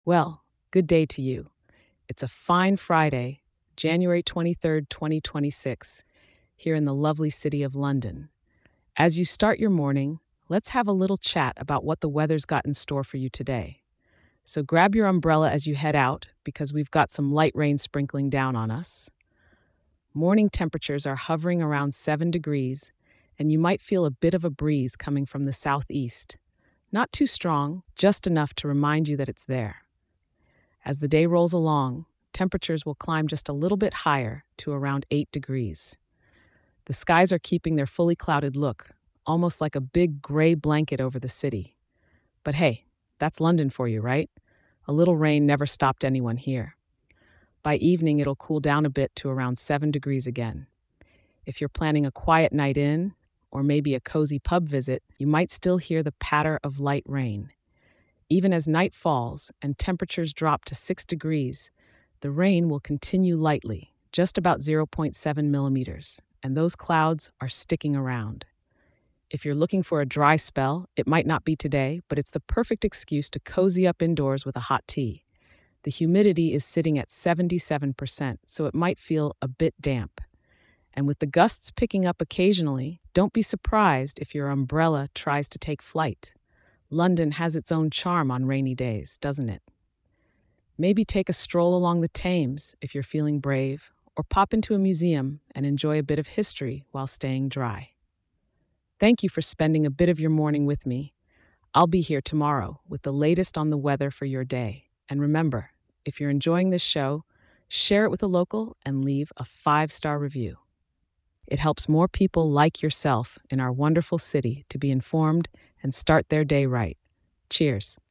Well, good day to you. It's a fine Friday, January 23rd, 2026, here in the lovely city of London. As you start your morning, let's have a little chat about what the weather's got in store for you today. So grab your umbrella as you head out because we've got some light rain sprinkling down on us. Morning temperatures are hovering around 7 degrees, and you might feel a bit of a breeze coming from the southeast. Not too strong, just enough to remind you that it's there. As the day rolls along, temperatures will climb just a little bit higher to around 8 degrees. The skies are keeping their fully clouded look, almost like a big gray blanket over the city. But hey, that's London for you, right? A little rain never stopped anyone here. By evening, it'll cool down a bit to around 7 degrees again. If you're planning a quiet night in, or maybe a cozy pub visit, you might still hear the patter of light rain. Even as night falls and temperatures drop to 6 degrees, the rain will continue lightly, just about zero point 0.7 millimeters, and those clouds are sticking around. If you're looking for a dry spell, it might not be today, but it's the perfect excuse to cozy up indoors with a hot tea. The humidity is sitting at 77%, so it might feel a bit damp. And with the gusts picking up occasionally, don't be surprised if your umbrella tries to take flight. London has its own charm on rainy days, doesn't it? Maybe take a stroll along the Thames if you're feeling brave, or pop into a museum and enjoy a bit of history while staying dry. Thank you for spending a bit of your morning with me. I'll be here tomorrow with the latest on the weather for your day. And remember, if you're enjoying this show, share it with a local and leave a 5-star review. It helps more people like yourself in our wonderful city to be informed and start their day right. Cheers.